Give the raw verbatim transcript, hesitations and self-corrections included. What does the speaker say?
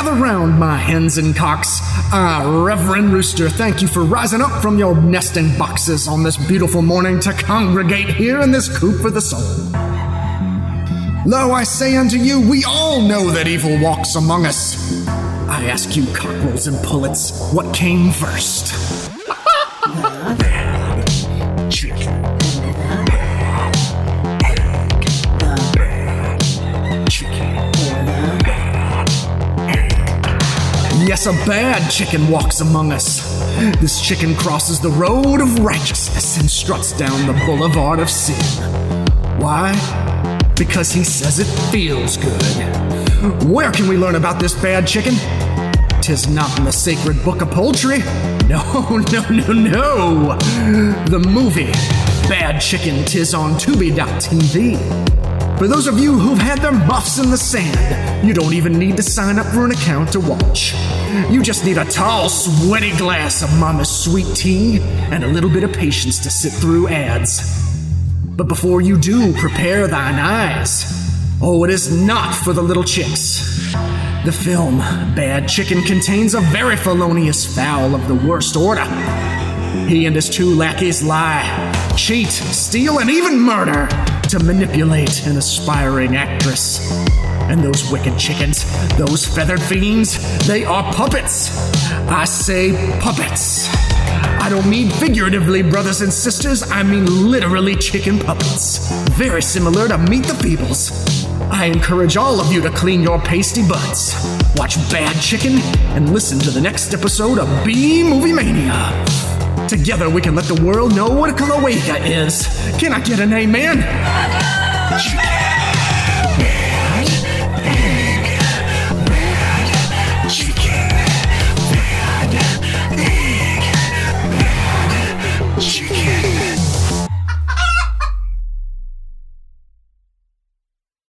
gather round, my hens and cocks. Ah, Reverend Rooster, thank you for rising up from your nesting boxes on this beautiful morning to congregate here in this coop for the soul. Lo, I say unto you, we all know that evil walks among us. I ask you, cockerels and pullets, what came first? Bad chicken. Bad egg. Bad chicken. Bad egg. Yes, a bad chicken walks among us. This chicken crosses the road of righteousness and struts down the boulevard of sin. Why? Because he says it feels good. Where can we learn about this bad chicken? 'Tis not in the sacred book of poultry. No, no, no, no. The movie Bad Chicken, 'tis on Tubi dot T V. For those of you who've had their muffs in the sand, you don't even need to sign up for an account to watch. You just need a tall, sweaty glass of Mama's sweet tea and a little bit of patience to sit through ads. But before you do, prepare thine eyes. Oh, it is not for the little chicks. The film Bad Chicken contains a very felonious foul of the worst order. He and his two lackeys lie, cheat, steal, and even murder to manipulate an aspiring actress. And those wicked chickens, those feathered fiends, they are puppets. I say puppets. I don't mean figuratively, brothers and sisters. I mean literally chicken puppets. Very similar to Meet the Feebles. I encourage all of you to clean your pasty butts, watch Bad Chicken, and listen to the next episode of B-Movie Mania. Together we can let the world know what a cloaca is. Can I get an amen? Chicken.